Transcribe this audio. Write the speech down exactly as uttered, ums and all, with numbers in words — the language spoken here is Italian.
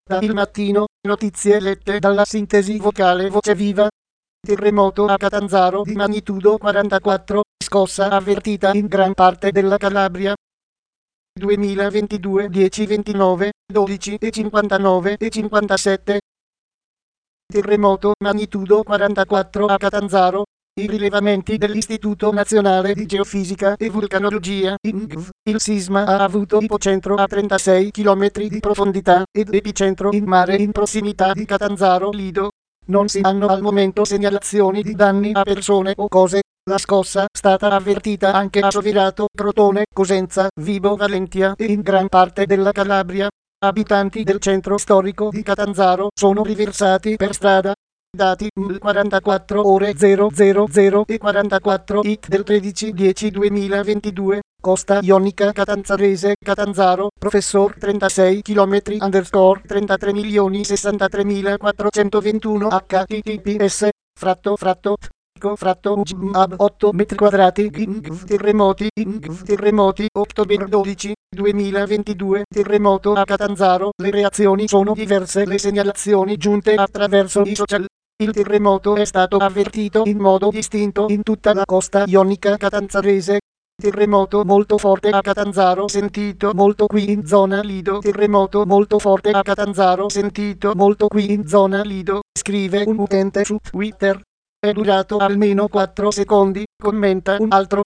Da Il Mattino, notizie lette dalla sintesi vocale Voce Viva. Terremoto a Catanzaro di magnitudo quarantaquattro, scossa avvertita in gran parte della Calabria. duemilaventidue dieci ventinove, dodici e cinquantanove e cinquantasette. Terremoto magnitudo quarantaquattro a Catanzaro. I rilevamenti dell'Istituto Nazionale di Geofisica e Vulcanologia, I N G V, il sisma ha avuto ipocentro a trentasei chilometri di profondità ed epicentro in mare in prossimità di Catanzaro Lido. Non si hanno al momento segnalazioni di danni a persone o cose. La scossa, stata avvertita anche a Sovirato, Crotone, Cosenza, Vibo Valentia e in gran parte della Calabria. Abitanti del centro storico di Catanzaro sono riversati per strada. Dati M L quarantaquattro ore zero zero zero e quarantaquattro I T del tredici dieci duemilaventidue. Costa ionica catanzarese, Catanzaro, professor trentasei chilometri underscore trentatré milioni sessantatremilaquattrocentoventuno H T T P S, fratto fratto fratto U G M A B otto metri quadrati. I N G V terremoti I N G V terremoti ottobre dodici duemilaventidue. Terremoto a Catanzaro. Le reazioni sono diverse. Le segnalazioni giunte attraverso i social. Il terremoto è stato avvertito in modo distinto in tutta la costa ionica catanzarese. Terremoto molto forte a Catanzaro, sentito molto qui in zona Lido. Terremoto molto forte a Catanzaro, sentito molto qui in zona Lido, scrive un utente su Twitter. È durato almeno quattro secondi, commenta un altro.